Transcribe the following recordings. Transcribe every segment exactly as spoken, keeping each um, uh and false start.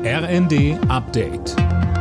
R N D Update.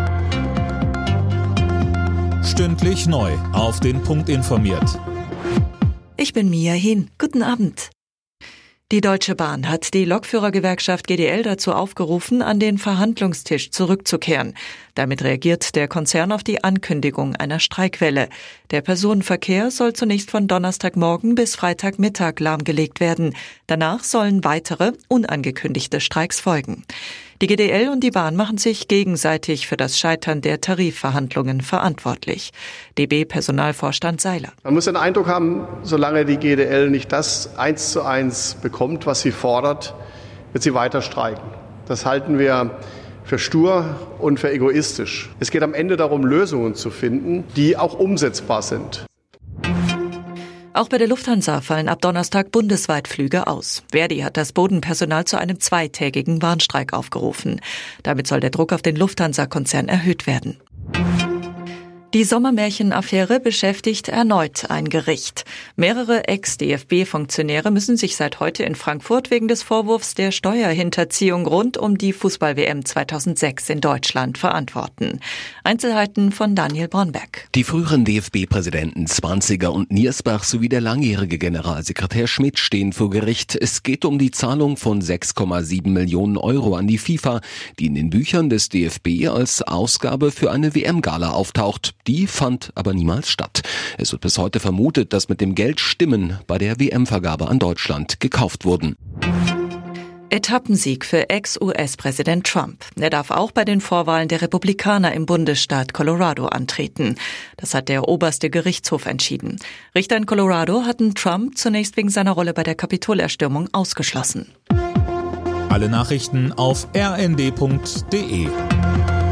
Stündlich neu auf den Punkt informiert. Ich bin Mia Hin. Guten Abend. Die Deutsche Bahn hat die Lokführergewerkschaft G D L dazu aufgerufen, an den Verhandlungstisch zurückzukehren. Damit reagiert der Konzern auf die Ankündigung einer Streikwelle. Der Personenverkehr soll zunächst von Donnerstagmorgen bis Freitagmittag lahmgelegt werden. Danach sollen weitere, unangekündigte Streiks folgen. Die G D L und die Bahn machen sich gegenseitig für das Scheitern der Tarifverhandlungen verantwortlich. D B-Personalvorstand Seiler. Man muss den Eindruck haben, solange die G D L nicht das eins zu eins bekommt, was sie fordert, wird sie weiter streiken. Das halten wir für stur und für egoistisch. Es geht am Ende darum, Lösungen zu finden, die auch umsetzbar sind. Auch bei der Lufthansa fallen ab Donnerstag bundesweit Flüge aus. Verdi hat das Bodenpersonal zu einem zweitägigen Warnstreik aufgerufen. Damit soll der Druck auf den Lufthansa-Konzern erhöht werden. Die Sommermärchen-Affäre beschäftigt erneut ein Gericht. Mehrere Ex-D F B-Funktionäre müssen sich seit heute in Frankfurt wegen des Vorwurfs der Steuerhinterziehung rund um die Fußball-W M zweitausendsechs in Deutschland verantworten. Einzelheiten von Daniel Bromberg. Die früheren D F B-Präsidenten Zwanziger und Niersbach sowie der langjährige Generalsekretär Schmidt stehen vor Gericht. Es geht um die Zahlung von sechs Komma sieben Millionen Euro an die FIFA, die in den Büchern des D F B als Ausgabe für eine W M-Gala auftaucht. Die fand aber niemals statt. Es wird bis heute vermutet, dass mit dem Geld Stimmen bei der W M-Vergabe an Deutschland gekauft wurden. Etappensieg für Ex-U S-Präsident Trump. Er darf auch bei den Vorwahlen der Republikaner im Bundesstaat Colorado antreten. Das hat der oberste Gerichtshof entschieden. Richter in Colorado hatten Trump zunächst wegen seiner Rolle bei der Kapitolerstürmung ausgeschlossen. Alle Nachrichten auf r n d punkt d e.